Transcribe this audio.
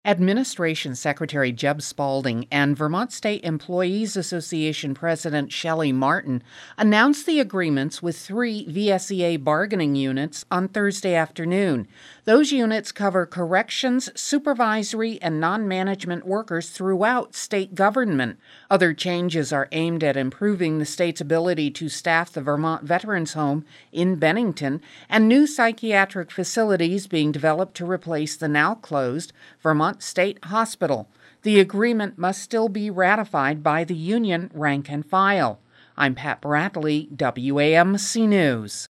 Administration Secretary Jeb Spaulding and Vermont State Employees Association President Shelley Martin announced the agreements with three VSEA bargaining units on Thursday afternoon. Those units cover corrections, supervisory, and non-management workers throughout state government. Other changes are aimed at improving the state's ability to staff the Vermont Veterans Home in Bennington and new psychiatric facilities being developed to replace the now closed Vermont State Hospital. The agreement must still be ratified by the union rank and file. I'm Pat Bradley, WAMC News.